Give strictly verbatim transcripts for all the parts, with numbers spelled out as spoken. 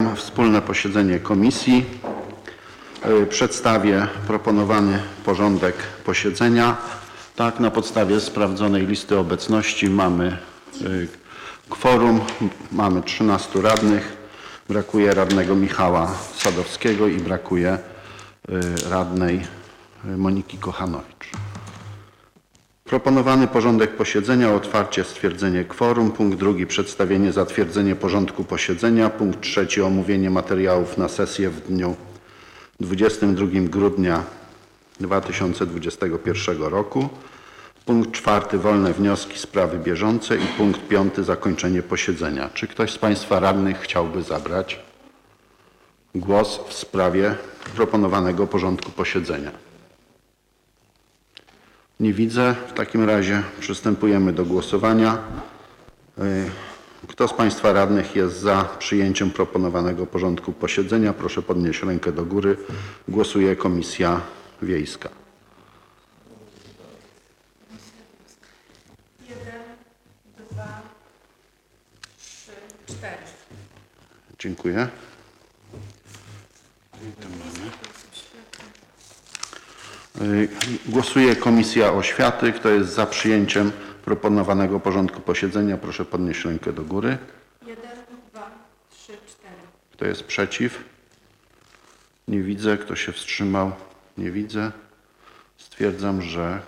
wspólne posiedzenie komisji. Przedstawię proponowany porządek posiedzenia. Tak, na podstawie sprawdzonej listy obecności mamy kworum, mamy trzynastu radnych, brakuje radnego Michała Sadowskiego i brakuje radnej Moniki Kochanowicz. Proponowany porządek posiedzenia: otwarcie, stwierdzenie kworum. Punkt drugi: przedstawienie, zatwierdzenie porządku posiedzenia. Punkt trzeci: omówienie materiałów na sesję w dniu dwudziestego drugiego grudnia dwa tysiące dwudziestego pierwszego roku. Punkt czwarty: wolne wnioski, sprawy bieżące. I punkt piąty: zakończenie posiedzenia. Czy ktoś z Państwa radnych chciałby zabrać głos w sprawie proponowanego porządku posiedzenia? Nie widzę. W takim razie przystępujemy do głosowania. Kto z Państwa radnych jest za przyjęciem proponowanego porządku posiedzenia? Proszę podnieść rękę do góry. Głosuje Komisja Wiejska. Jeden, dwa, trzy, cztery. Dziękuję. Głosuje Komisja Oświaty. Kto jest za przyjęciem proponowanego porządku posiedzenia? Proszę podnieść rękę do góry. Jeden, dwa, trzy, cztery. Kto jest przeciw? Nie widzę. Kto się wstrzymał? Nie widzę. Stwierdzam, że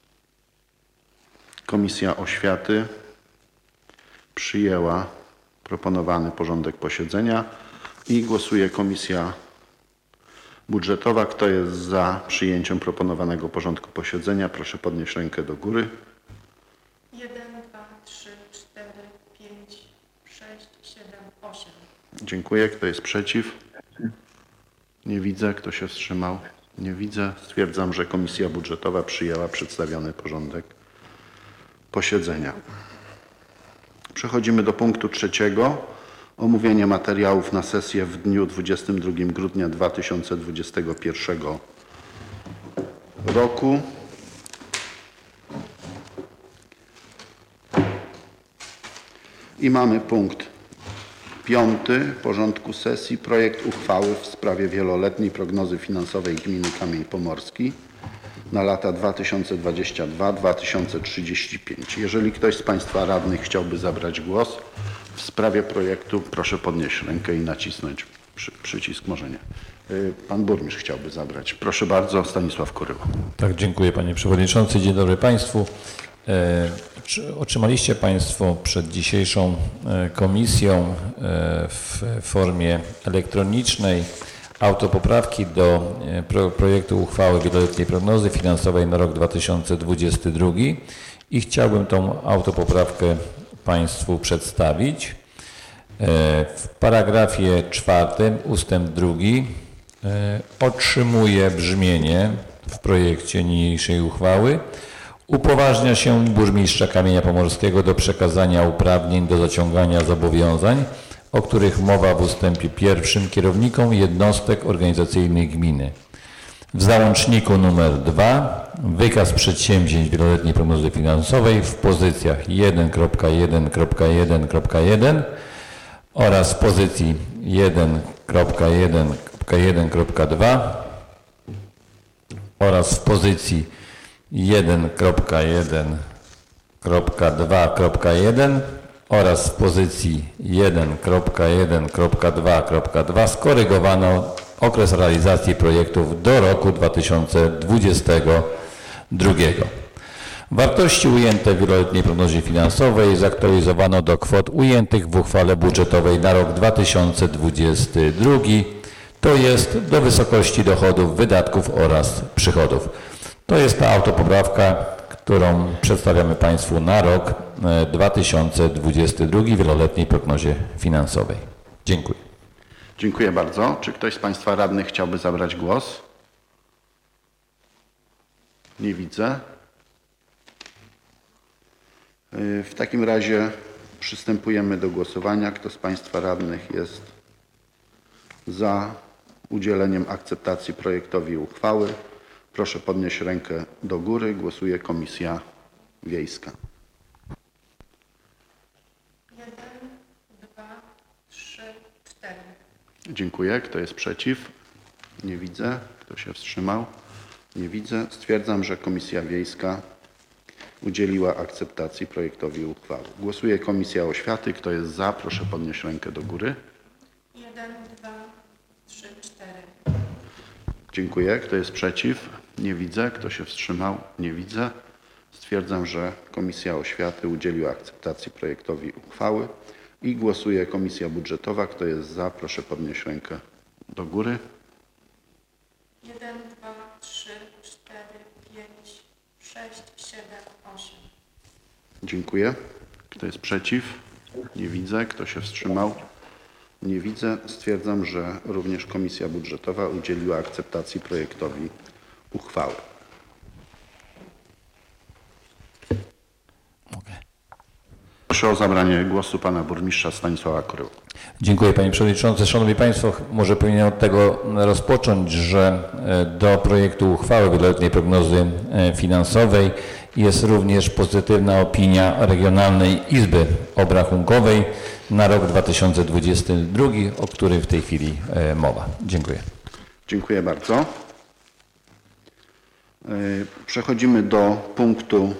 Komisja Oświaty przyjęła proponowany porządek posiedzenia i głosuje Komisja Budżetowa. Kto jest za przyjęciem proponowanego porządku posiedzenia? Proszę podnieść rękę do góry. Jeden, dwa, trzy, cztery, pięć, sześć, siedem, osiem. Dziękuję. Kto jest przeciw? Nie widzę. Kto się wstrzymał? Nie widzę. Stwierdzam, że Komisja Budżetowa przyjęła przedstawiony porządek posiedzenia. Przechodzimy do punktu trzeciego. Omówienie materiałów na sesję w dniu dwudziestego drugiego grudnia dwa tysiące dwudziestego pierwszego roku. I mamy punkt piąty porządku sesji: projekt uchwały w sprawie wieloletniej prognozy finansowej gminy Kamień Pomorski na lata dwa tysiące dwudziesty drugi do dwa tysiące trzydziestego piątego. Jeżeli ktoś z Państwa radnych chciałby zabrać głos w sprawie projektu, proszę podnieść rękę i nacisnąć przy, przycisk. Może nie. Pan burmistrz chciałby zabrać. Proszę bardzo, Stanisław Kuryła. Tak, dziękuję Panie Przewodniczący. Dzień dobry Państwu. Otrzymaliście Państwo przed dzisiejszą komisją w formie elektronicznej autopoprawki do projektu uchwały wieloletniej prognozy finansowej na rok dwa tysiące dwudziesty drugi i chciałbym tą autopoprawkę Państwu przedstawić. W paragrafie czwartym ustęp drugi otrzymuje brzmienie w projekcie niniejszej uchwały: upoważnia się burmistrza Kamienia Pomorskiego do przekazania uprawnień do zaciągania zobowiązań, o których mowa w ustępie pierwszym, kierownikom jednostek organizacyjnych gminy. W załączniku nr dwa wykaz przedsięwzięć wieloletniej prognozy finansowej w pozycjach jeden kropka jeden kropka jeden kropka jeden oraz w pozycji jeden kropka jeden kropka jeden kropka dwa oraz w pozycji jeden kropka jeden kropka dwa kropka jeden oraz w pozycji jeden kropka jeden kropka dwa kropka dwa skorygowano okres realizacji projektów do roku dwa tysiące dwudziestego drugiego. Wartości ujęte w wieloletniej prognozie finansowej zaktualizowano do kwot ujętych w uchwale budżetowej na rok dwa tysiące dwudziesty drugi, to jest do wysokości dochodów, wydatków oraz przychodów. To jest ta autopoprawka, którą przedstawiamy Państwu na rok dwa tysiące dwudziesty drugi w wieloletniej prognozie finansowej. Dziękuję. Dziękuję bardzo. Czy ktoś z Państwa radnych chciałby zabrać głos? Nie widzę. W takim razie przystępujemy do głosowania. Kto z Państwa radnych jest za udzieleniem akceptacji projektowi uchwały? Proszę podnieść rękę do góry. Głosuje Komisja Wiejska. Jeden, dwa, trzy, cztery. Dziękuję. Kto jest przeciw? Nie widzę. Kto się wstrzymał? Nie widzę. Stwierdzam, że Komisja Wiejska udzieliła akceptacji projektowi uchwały. Głosuje Komisja Oświaty. Kto jest za? Proszę podnieść rękę do góry. jeden, dwa, trzy, cztery. Dziękuję. Kto jest przeciw? Nie widzę. Kto się wstrzymał? Nie widzę. Stwierdzam, że Komisja Oświaty udzieliła akceptacji projektowi uchwały i głosuje Komisja Budżetowa. Kto jest za? Proszę podnieść rękę do góry. jeden, dwa, trzy, cztery, pięć, sześć, siedem, osiem. Dziękuję. Kto jest przeciw? Nie widzę. Kto się wstrzymał? Nie widzę. Stwierdzam, że również Komisja Budżetowa udzieliła akceptacji projektowi uchwały. Proszę o zabranie głosu pana burmistrza Stanisława Kuryły. Dziękuję panie przewodniczący. Szanowni państwo, może powinienem od tego rozpocząć, że do projektu uchwały wieloletniej prognozy finansowej jest również pozytywna opinia Regionalnej Izby Obrachunkowej na rok dwa tysiące dwudziesty drugi, o której w tej chwili mowa. Dziękuję. Dziękuję bardzo. Przechodzimy do punktu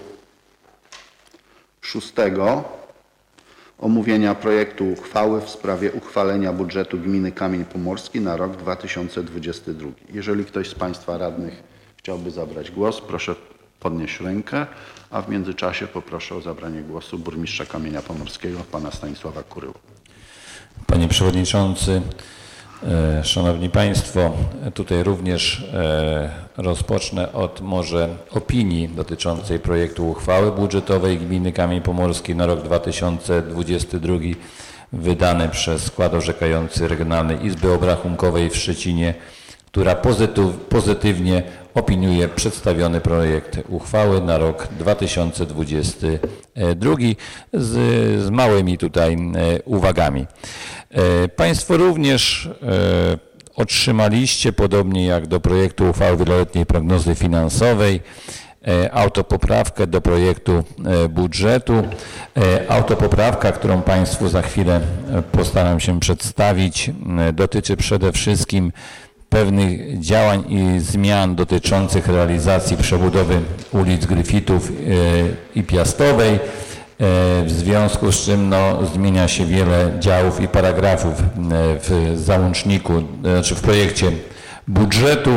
szóstego. Omówienia projektu uchwały w sprawie uchwalenia budżetu gminy Kamień Pomorski na rok dwa tysiące dwudziesty drugi. Jeżeli ktoś z państwa radnych chciałby zabrać głos, proszę podnieść rękę, a w międzyczasie poproszę o zabranie głosu burmistrza Kamienia Pomorskiego, pana Stanisława Kuryły. Panie przewodniczący, e, szanowni państwo, tutaj również e, rozpocznę od może opinii dotyczącej projektu uchwały budżetowej gminy Kamień Pomorski na rok dwa tysiące dwudziesty drugi wydany przez skład orzekający Regionalnej Izby Obrachunkowej w Szczecinie, która pozytyw, pozytywnie opiniuje przedstawiony projekt uchwały na rok dwa tysiące dwudziesty drugi z, z małymi tutaj uwagami. Państwo również otrzymaliście, podobnie jak do projektu uchwały wieloletniej prognozy finansowej, autopoprawkę do projektu budżetu. Autopoprawka, którą państwu za chwilę postaram się przedstawić, dotyczy przede wszystkim pewnych działań i zmian dotyczących realizacji przebudowy ulic Gryfitów i Piastowej, w związku z czym no, zmienia się wiele działów i paragrafów w załączniku, znaczy w projekcie budżetu.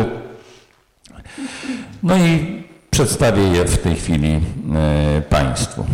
No i przedstawię je w tej chwili państwu.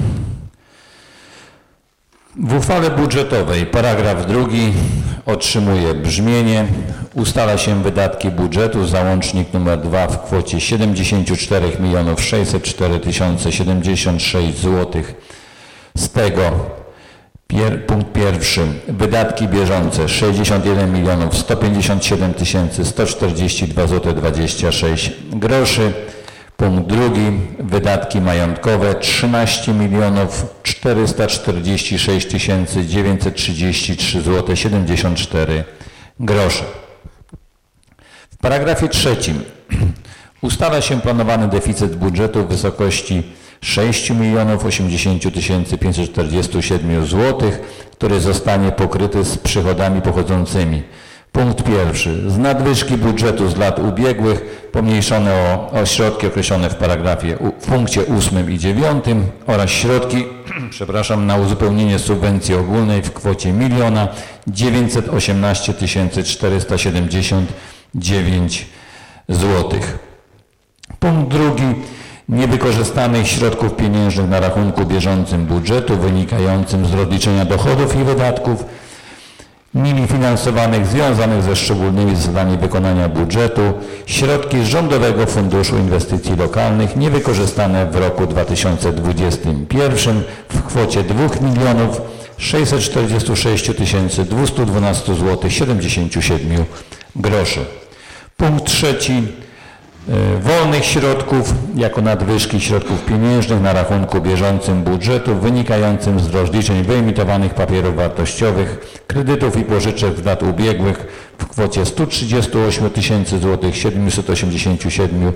W uchwale budżetowej paragraf drugi otrzymuje brzmienie: ustala się wydatki budżetu, załącznik nr dwa w kwocie siedemdziesiąt cztery milionów sześćset cztery tysiące siedemdziesiąt sześć złotych. Z tego pier, punkt pierwszy, wydatki bieżące sześćdziesiąt jeden milionów sto pięćdziesiąt siedem tysięcy sto czterdzieści dwa złote dwadzieścia sześć groszy. Punkt drugi, wydatki majątkowe trzynaście milionów czterysta czterdzieści sześć tysięcy dziewięćset trzydzieści trzy złote siedemdziesiąt cztery grosze. W paragrafie trzecim ustala się planowany deficyt budżetu w wysokości sześć milionów osiemdziesiąt tysięcy pięćset czterdzieści siedem złotych, który zostanie pokryty z przychodami pochodzącymi. Punkt pierwszy. Z nadwyżki budżetu z lat ubiegłych pomniejszone o, o środki określone w paragrafie w punkcie ósmym i dziewiątym oraz środki przepraszam, na uzupełnienie subwencji ogólnej w kwocie miliona dziewięćset osiemnaście tysięcy czterysta siedemdziesiąt dziewięć złotych. Punkt drugi. Niewykorzystanych środków pieniężnych na rachunku bieżącym budżetu wynikającym z rozliczenia dochodów i wydatków nimi finansowanych związanych ze szczególnymi zasadami wykonania budżetu, środki z Rządowego Funduszu Inwestycji Lokalnych niewykorzystane w roku dwa tysiące dwudziestym pierwszym w kwocie dwa miliony sześćset czterdzieści sześć tysięcy dwieście dwanaście złotych siedemdziesiąt siedem groszy. Punkt trzeci. Wolnych środków jako nadwyżki środków pieniężnych na rachunku bieżącym budżetu wynikającym z rozliczeń wyemitowanych papierów wartościowych, kredytów i pożyczek z lat ubiegłych w kwocie sto trzydzieści osiem tysięcy siedemset osiemdziesiąt siedem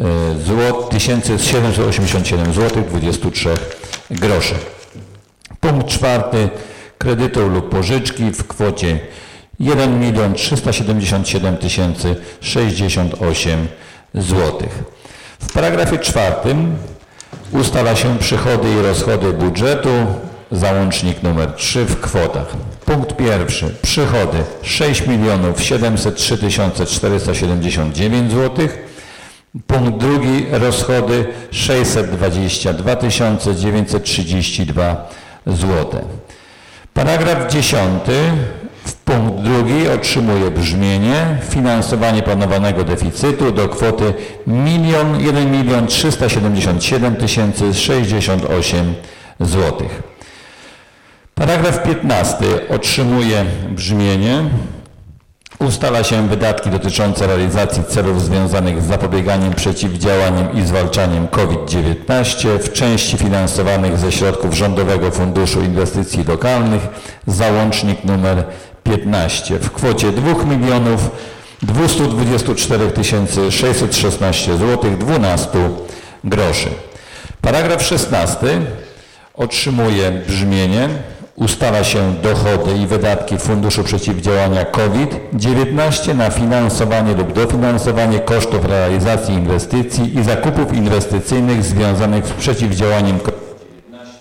złotych dwadzieścia trzy groszy. Punkt czwarty. Kredytu lub pożyczki w kwocie jeden milion trzysta siedemdziesiąt siedem tysięcy sześćdziesiąt osiem złotych. W paragrafie czwartym ustala się przychody i rozchody budżetu, załącznik numer trzy w kwotach. Punkt pierwszy. Przychody sześć milionów siedemset trzy tysiące czterysta siedemdziesiąt dziewięć złotych. Punkt drugi. Rozchody sześćset dwadzieścia dwa tysiące dziewięćset trzydzieści dwa złote. Paragraf dziesiąty. W punkt drugi otrzymuje brzmienie: finansowanie planowanego deficytu do kwoty jeden milion trzysta siedemdziesiąt siedem tysięcy sześćdziesiąt osiem złotych. Paragraf piętnasty otrzymuje brzmienie: ustala się wydatki dotyczące realizacji celów związanych z zapobieganiem, przeciwdziałaniem i zwalczaniem COVID dziewiętnaście w części finansowanych ze środków Rządowego Funduszu Inwestycji Lokalnych, załącznik numer piętnaście w kwocie dwa miliony dwieście dwadzieścia cztery tysiące sześćset szesnaście złotych dwanaście groszy. Paragraf szesnasty otrzymuje brzmienie: ustala się dochody i wydatki Funduszu Przeciwdziałania COVID dziewiętnaście na finansowanie lub dofinansowanie kosztów realizacji inwestycji i zakupów inwestycyjnych związanych z przeciwdziałaniem COVID dziewiętnaście.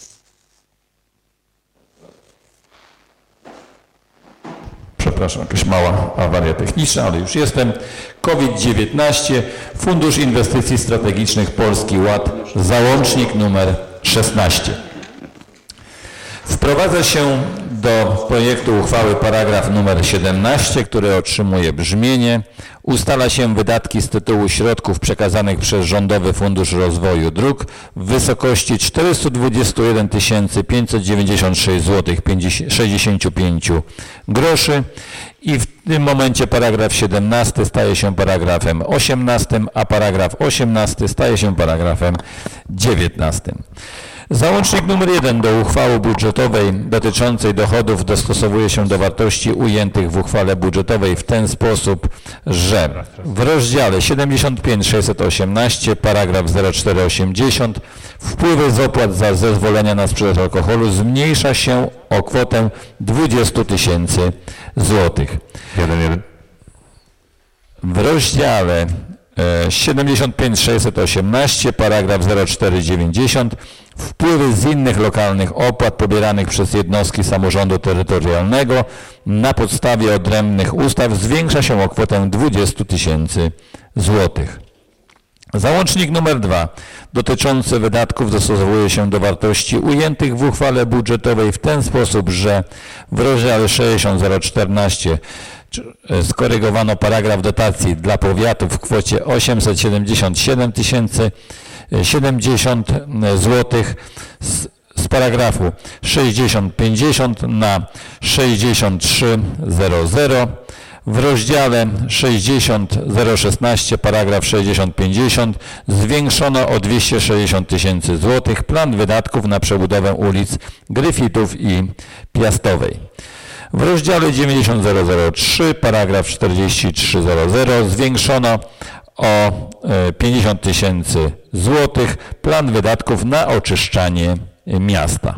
Przepraszam, jakaś mała awaria techniczna, ale już jestem. COVID dziewiętnaście, Fundusz Inwestycji Strategicznych Polski Ład, załącznik numer szesnaście. Wprowadza się do projektu uchwały paragraf numer siedemnaście, który otrzymuje brzmienie: ustala się wydatki z tytułu środków przekazanych przez Rządowy Fundusz Rozwoju Dróg w wysokości czterysta dwadzieścia jeden tysięcy pięćset dziewięćdziesiąt sześć złotych sześćdziesiąt pięć groszy i w tym momencie paragraf siedemnasty staje się paragrafem osiemnastym, a paragraf osiemnasty staje się paragrafem dziewiętnastym. Załącznik nr jeden do uchwały budżetowej dotyczącej dochodów dostosowuje się do wartości ujętych w uchwale budżetowej w ten sposób, że w rozdziale siedemdziesiąt pięć sześćset osiemnaście, paragraf zero cztery osiemdziesiąt, wpływy z opłat za zezwolenia na sprzedaż alkoholu zmniejsza się o kwotę dwadzieścia tysięcy złotych. W rozdziale siedemdziesiąt pięć sześćset osiemnaście, paragraf zero cztery dziewięćdziesiąt, wpływy z innych lokalnych opłat pobieranych przez jednostki samorządu terytorialnego na podstawie odrębnych ustaw zwiększa się o kwotę dwadzieścia tysięcy złotych. Załącznik numer dwa dotyczący wydatków dostosowuje się do wartości ujętych w uchwale budżetowej w ten sposób, że w rozdziale sześćdziesiąt zero czternaście skorygowano paragraf dotacji dla powiatów w kwocie osiemset siedemdziesiąt siedem tysięcy siedemdziesiąt złotych z, z paragrafu sześćdziesiąt pięćdziesiąt na sześćdziesiąt trzy zero. W rozdziale sześćdziesiąt zero szesnaście, paragraf sześćdziesiąt pięćdziesiąt zwiększono o dwieście sześćdziesiąt tysięcy złotych plan wydatków na przebudowę ulic Gryfitów i Piastowej. W rozdziale dziewięćdziesiąt zero zero trzy, paragraf czterdzieści trzy zero zwiększono o pięćdziesiąt tysięcy złotych plan wydatków na oczyszczanie miasta.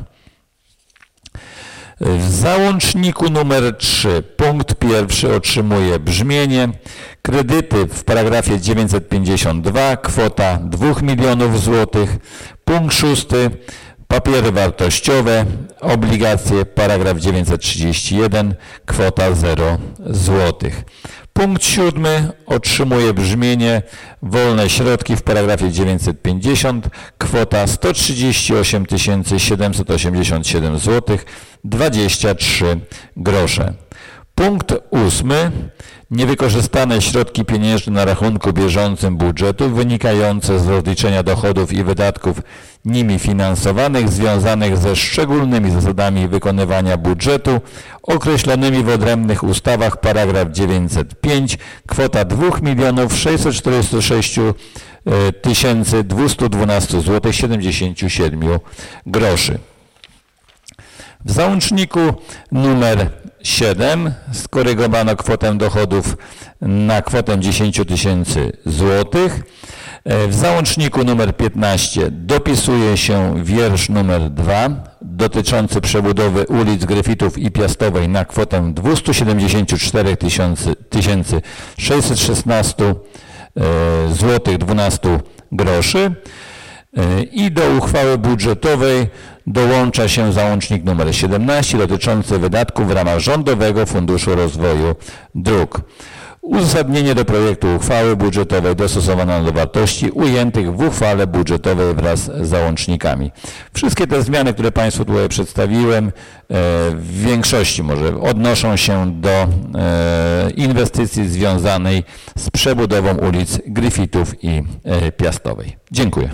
W załączniku nr trzy punkt pierwszy otrzymuje brzmienie: kredyty w paragrafie dziewięćset pięćdziesiąt dwa, kwota dwa milionów złotych. Punkt szósty, papiery wartościowe, obligacje, paragraf dziewięćset trzydzieści jeden, kwota zero złotych. Punkt siódmy otrzymuje brzmienie: wolne środki w paragrafie dziewięćset pięćdziesiąt, kwota sto trzydzieści osiem tysięcy siedemset osiemdziesiąt siedem złotych dwadzieścia trzy grosze. Punkt ósmy. Niewykorzystane środki pieniężne na rachunku bieżącym budżetu wynikające z rozliczenia dochodów i wydatków nimi finansowanych związanych ze szczególnymi zasadami wykonywania budżetu określonymi w odrębnych ustawach, paragraf dziewięćset pięć, kwota dwa miliony sześćset czterdzieści sześć tysięcy dwieście dwanaście złotych siedemdziesiąt siedem groszy. W załączniku numer siedem skorygowano kwotę dochodów na kwotę dziesięć tysięcy złotych. W załączniku numer piętnaście dopisuje się wiersz numer dwa dotyczący przebudowy ulic Gryfitów i Piastowej na kwotę dwieście siedemdziesiąt cztery tysiące sześćset szesnaście złotych dwanaście groszy. I do uchwały budżetowej dołącza się załącznik nr siedemnaście dotyczący wydatków w ramach Rządowego Funduszu Rozwoju Dróg. Uzasadnienie do projektu uchwały budżetowej dostosowane do wartości ujętych w uchwale budżetowej wraz z załącznikami. Wszystkie te zmiany, które Państwu tutaj przedstawiłem, w większości może odnoszą się do inwestycji związanej z przebudową ulic Gryfitów i Piastowej. Dziękuję.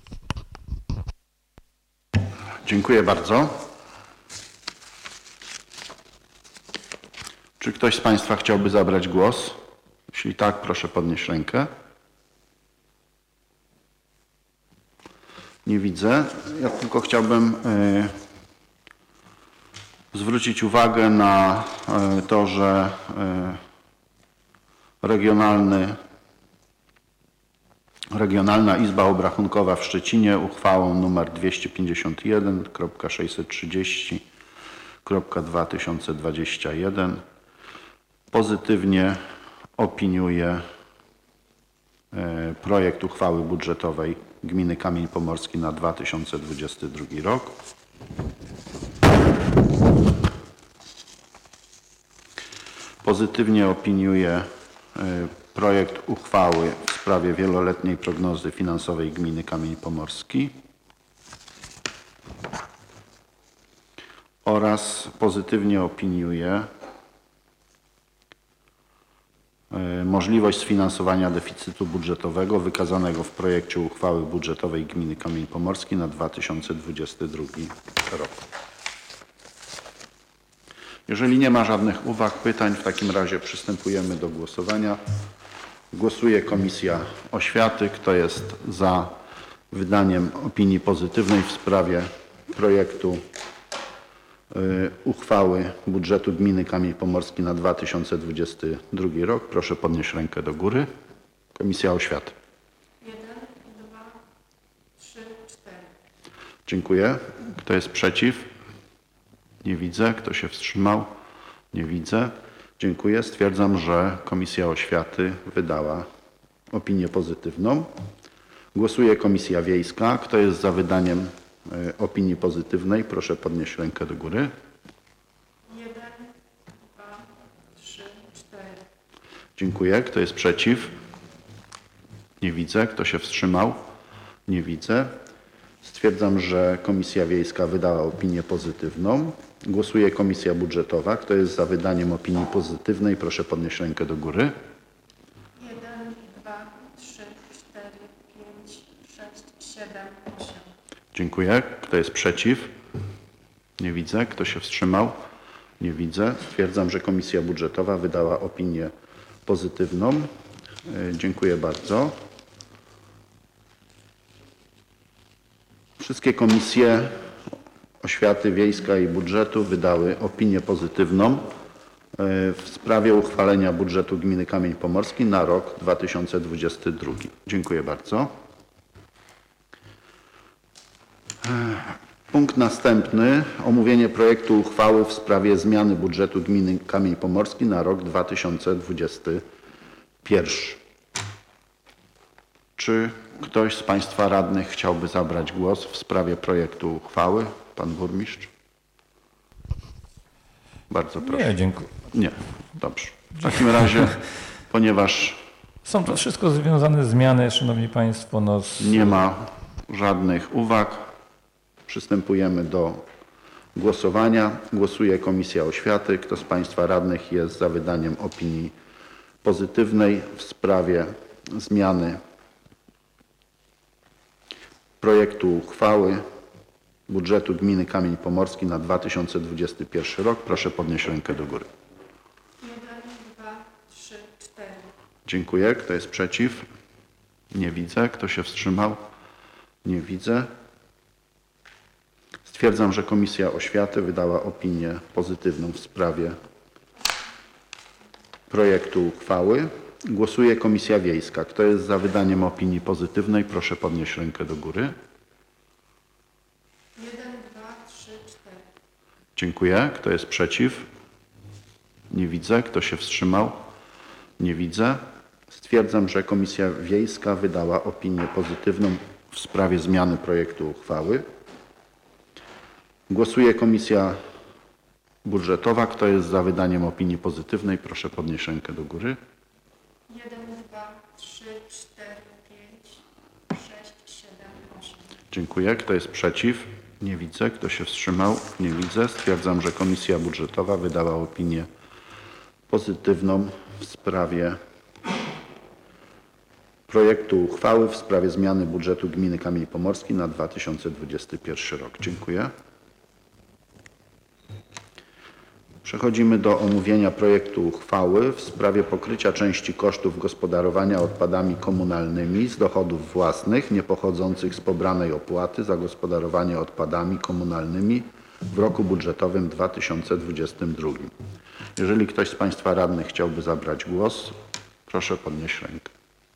Dziękuję bardzo. Czy ktoś z Państwa chciałby zabrać głos? Jeśli tak, proszę podnieść rękę. Nie widzę. Ja tylko chciałbym y, zwrócić uwagę na y, to, że y, regionalny, Regionalna Izba Obrachunkowa w Szczecinie uchwałą nr dwieście pięćdziesiąt jeden sześćset trzydzieści dwa tysiące dwadzieścia jeden pozytywnie opiniuje projekt uchwały budżetowej Gminy Kamień Pomorski na dwa tysiące dwudziesty drugi rok. Pozytywnie opiniuje projekt uchwały w sprawie wieloletniej prognozy finansowej Gminy Kamień Pomorski oraz pozytywnie opiniuje możliwość sfinansowania deficytu budżetowego wykazanego w projekcie uchwały budżetowej Gminy Kamień Pomorski na dwa tysiące dwudziesty drugi rok. Jeżeli nie ma żadnych uwag, pytań, w takim razie przystępujemy do głosowania. Głosuje Komisja Oświaty. Kto jest za wydaniem opinii pozytywnej w sprawie projektu y, uchwały budżetu Gminy Kamień Pomorski na dwa tysiące dwudziesty drugi rok? Proszę podnieść rękę do góry. Komisja Oświaty. jeden, dwa, trzy, cztery. Dziękuję. Kto jest przeciw? Nie widzę. Kto się wstrzymał? Nie widzę. Dziękuję. Stwierdzam, że Komisja Oświaty wydała opinię pozytywną. Głosuje Komisja Wiejska. Kto jest za wydaniem y, opinii pozytywnej? Proszę podnieść rękę do góry. jeden, dwa, trzy, cztery. Dziękuję. Kto jest przeciw? Nie widzę. Kto się wstrzymał? Nie widzę. Stwierdzam, że Komisja Wiejska wydała opinię pozytywną. Głosuje Komisja Budżetowa. Kto jest za wydaniem opinii pozytywnej? Proszę podnieść rękę do góry. jeden, dwa, trzy, cztery, pięć, sześć, siedem, osiem. Dziękuję. Kto jest przeciw? Nie widzę. Kto się wstrzymał? Nie widzę. Stwierdzam, że Komisja Budżetowa wydała opinię pozytywną. E, Dziękuję bardzo. Wszystkie komisje Oświaty, Wiejska i Budżetu wydały opinię pozytywną w sprawie uchwalenia budżetu Gminy Kamień Pomorski na rok dwa tysiące dwudziesty drugi. Dziękuję bardzo. Punkt następny. Omówienie projektu uchwały w sprawie zmiany budżetu Gminy Kamień Pomorski na rok dwa tysiące dwudziesty pierwszy. Czy ktoś z Państwa radnych chciałby zabrać głos w sprawie projektu uchwały? Pan burmistrz? Bardzo proszę. Nie, dziękuję. Nie, dobrze. W takim razie, ponieważ Są to wszystko związane zmiany, Szanowni Państwo. No z... nie ma żadnych uwag, przystępujemy do głosowania. Głosuje Komisja Oświaty. Kto z Państwa radnych jest za wydaniem opinii pozytywnej w sprawie zmiany projektu uchwały budżetu Gminy Kamień Pomorski na dwa tysiące dwudziesty pierwszy rok? Proszę podnieść rękę do góry. jeden, dwa, trzy, cztery. Dziękuję. Kto jest przeciw? Nie widzę. Kto się wstrzymał? Nie widzę. Stwierdzam, że Komisja Oświaty wydała opinię pozytywną w sprawie projektu uchwały. Głosuje Komisja Wiejska. Kto jest za wydaniem opinii pozytywnej? Proszę podnieść rękę do góry. jeden, dwa, trzy, cztery. Dziękuję. Kto jest przeciw? Nie widzę. Kto się wstrzymał? Nie widzę. Stwierdzam, że Komisja Wiejska wydała opinię pozytywną w sprawie zmiany projektu uchwały. Głosuje Komisja Budżetowa. Kto jest za wydaniem opinii pozytywnej? Proszę podnieść rękę do góry. jeden, dwa, trzy, cztery, pięć, sześć, siedem, osiem. Dziękuję. Kto jest przeciw? Nie widzę. Kto się wstrzymał? Nie widzę. Stwierdzam, że Komisja Budżetowa wydała opinię pozytywną w sprawie projektu uchwały w sprawie zmiany budżetu gminy Kamień Pomorski na dwa tysiące dwudziesty pierwszy rok. Dziękuję. Przechodzimy do omówienia projektu uchwały w sprawie pokrycia części kosztów gospodarowania odpadami komunalnymi z dochodów własnych niepochodzących z pobranej opłaty za gospodarowanie odpadami komunalnymi w roku budżetowym dwa tysiące dwudziestym drugim. Jeżeli ktoś z Państwa radnych chciałby zabrać głos, proszę podnieść rękę.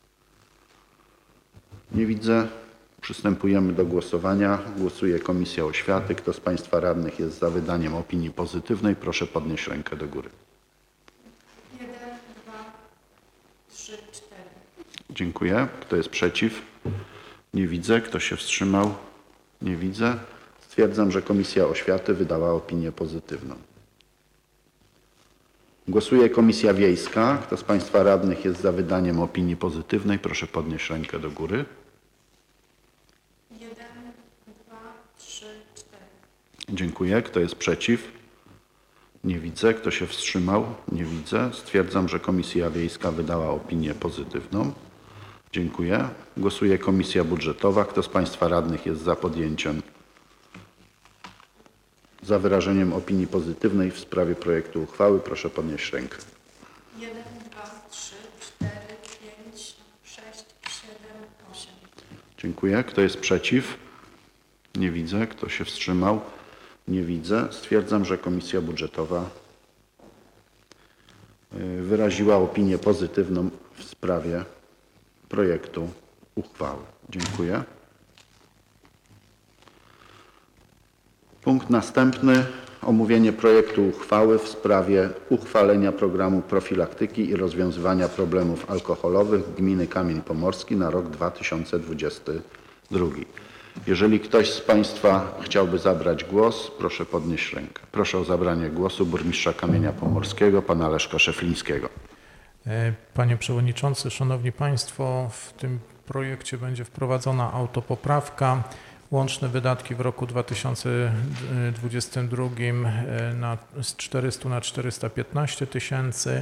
Nie widzę. Przystępujemy do głosowania. Głosuje Komisja Oświaty. Kto z Państwa radnych jest za wydaniem opinii pozytywnej, proszę podnieść rękę do góry. jeden, dwa, trzy, cztery. Dziękuję. Kto jest przeciw? Nie widzę. Kto się wstrzymał? Nie widzę. Stwierdzam, że Komisja Oświaty wydała opinię pozytywną. Głosuje Komisja Wiejska. Kto z Państwa radnych jest za wydaniem opinii pozytywnej, proszę podnieść rękę do góry. jeden, dwa, trzy, cztery. Dziękuję. Kto jest przeciw? Nie widzę. Kto się wstrzymał? Nie widzę. Stwierdzam, że Komisja Wiejska wydała opinię pozytywną. Dziękuję. Głosuje Komisja Budżetowa. Kto z Państwa radnych jest za podjęciem, za wyrażeniem opinii pozytywnej w sprawie projektu uchwały, proszę podnieść rękę. jeden, dwa, trzy, cztery, pięć, sześć, siedem, osiem. Dziękuję. Kto jest przeciw? Nie widzę. Kto się wstrzymał? Nie widzę. Stwierdzam, że Komisja Budżetowa wyraziła opinię pozytywną w sprawie projektu uchwały. Dziękuję. Punkt następny. Omówienie projektu uchwały w sprawie uchwalenia programu profilaktyki i rozwiązywania problemów alkoholowych gminy Kamień Pomorski na rok dwa tysiące dwudziesty drugi. Jeżeli ktoś z Państwa chciałby zabrać głos, proszę podnieść rękę. Proszę o zabranie głosu burmistrza Kamienia Pomorskiego, pana Leszka Szeflińskiego. Panie Przewodniczący, Szanowni Państwo, w tym projekcie będzie wprowadzona autopoprawka. Łączne wydatki w roku dwa tysiące dwudziestym drugim na, z czterystu na czterysta piętnaście tysięcy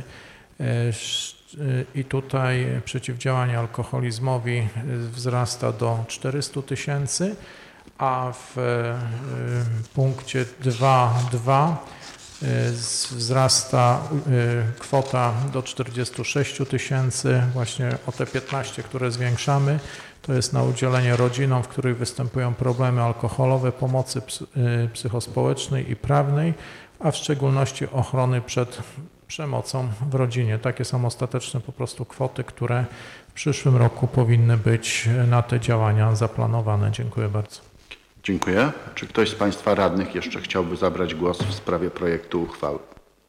i tutaj przeciwdziałanie alkoholizmowi wzrasta do czterystu tysięcy, a w punkcie dwa dwa wzrasta kwota do czterdziestu sześciu tysięcy, właśnie o te piętnaście, które zwiększamy. To jest na udzielenie rodzinom, w których występują problemy alkoholowe, pomocy psychospołecznej i prawnej, a w szczególności ochrony przed przemocą w rodzinie. Takie są ostateczne po prostu kwoty, które w przyszłym roku powinny być na te działania zaplanowane. Dziękuję bardzo. Dziękuję. Czy ktoś z Państwa radnych jeszcze chciałby zabrać głos w sprawie projektu uchwały?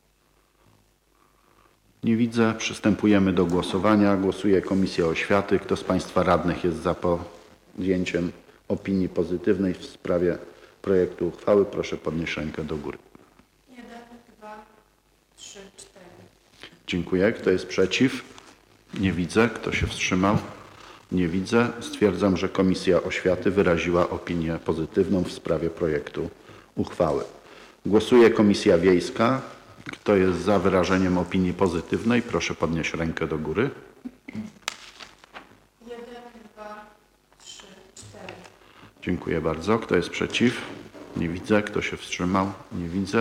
Nie widzę. Przystępujemy do głosowania. Głosuje Komisja Oświaty. Kto z Państwa radnych jest za podjęciem opinii pozytywnej w sprawie projektu uchwały, proszę podnieść rękę do góry. jeden, dwa, trzy, cztery. Dziękuję. Kto jest przeciw? Nie widzę. Kto się wstrzymał? Nie widzę. Stwierdzam, że Komisja Oświaty wyraziła opinię pozytywną w sprawie projektu uchwały. Głosuje Komisja Wiejska. Kto jest za wyrażeniem opinii pozytywnej, proszę podnieść rękę do góry. jeden, dwa, trzy, cztery. Dziękuję bardzo. Kto jest przeciw? Nie widzę. Kto się wstrzymał? Nie widzę.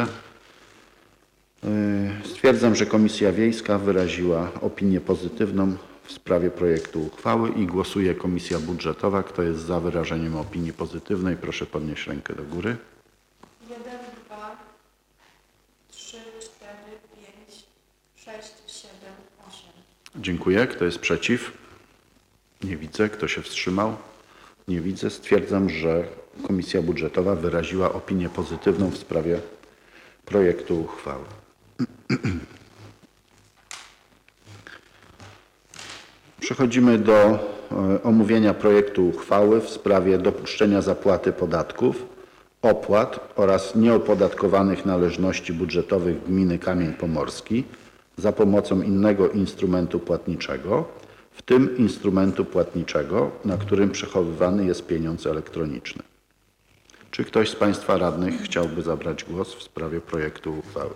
Stwierdzam, że Komisja Wiejska wyraziła opinię pozytywną w sprawie projektu uchwały i głosuje Komisja Budżetowa. Kto jest za wyrażeniem opinii pozytywnej, proszę podnieść rękę do góry. jeden, dwa, trzy, cztery, pięć, sześć, siedem, osiem. Dziękuję. Kto jest przeciw? Nie widzę. Kto się wstrzymał? Nie widzę. Stwierdzam, że Komisja Budżetowa wyraziła opinię pozytywną w sprawie projektu uchwały. Przechodzimy do e, omówienia projektu uchwały w sprawie dopuszczenia zapłaty podatków, opłat oraz nieopodatkowanych należności budżetowych gminy Kamień Pomorski za pomocą innego instrumentu płatniczego, w tym instrumentu płatniczego, na którym przechowywany jest pieniądz elektroniczny. Czy ktoś z Państwa radnych chciałby zabrać głos w sprawie projektu uchwały?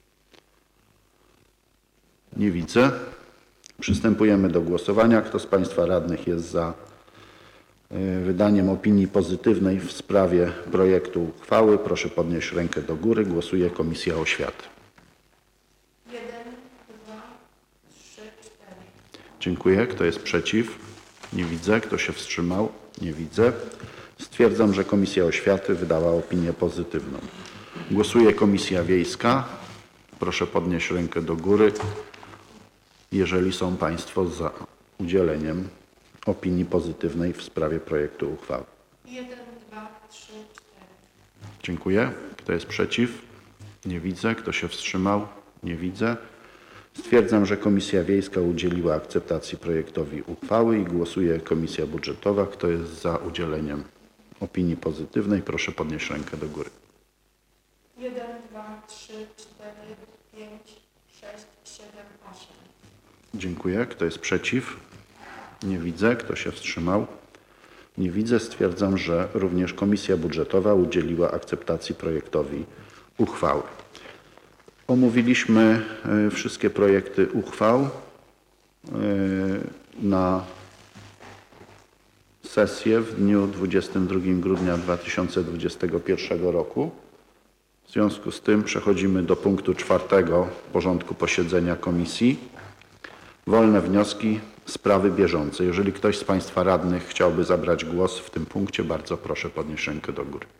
Nie widzę. Przystępujemy do głosowania. Kto z Państwa radnych jest za y, wydaniem opinii pozytywnej w sprawie projektu uchwały? Proszę podnieść rękę do góry. Głosuje Komisja Oświaty. jeden, dwa, trzy, cztery. Dziękuję. Kto jest przeciw? Nie widzę. Kto się wstrzymał? Nie widzę. Stwierdzam, że Komisja Oświaty wydała opinię pozytywną. Głosuje Komisja Wiejska. Proszę podnieść rękę do góry, jeżeli są Państwo za udzieleniem opinii pozytywnej w sprawie projektu uchwały. jeden, dwa, trzy, cztery. Dziękuję. Kto jest przeciw? Nie widzę. Kto się wstrzymał? Nie widzę. Stwierdzam, że Komisja Wiejska udzieliła akceptacji projektowi uchwały i głosuje Komisja Budżetowa. Kto jest za udzieleniem opinii pozytywnej? Proszę podnieść rękę do góry. jeden, dwa, trzy, cztery, pięć, sześć, siedem, osiem. Dziękuję. Kto jest przeciw? Nie widzę. Kto się wstrzymał? Nie widzę. Stwierdzam, że również Komisja Budżetowa udzieliła akceptacji projektowi uchwały. Omówiliśmy y, wszystkie projekty uchwał y, na sesję w dniu dwudziestego drugiego grudnia dwa tysiące dwudziestego pierwszego roku. W związku z tym przechodzimy do punktu czwartego porządku posiedzenia komisji. Wolne wnioski, sprawy bieżące. Jeżeli ktoś z Państwa radnych chciałby zabrać głos w tym punkcie, bardzo proszę podnieść rękę do góry.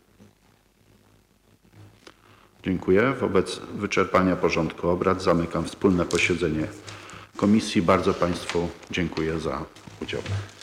Dziękuję. Wobec wyczerpania porządku obrad zamykam wspólne posiedzenie komisji. Bardzo Państwu dziękuję za udział.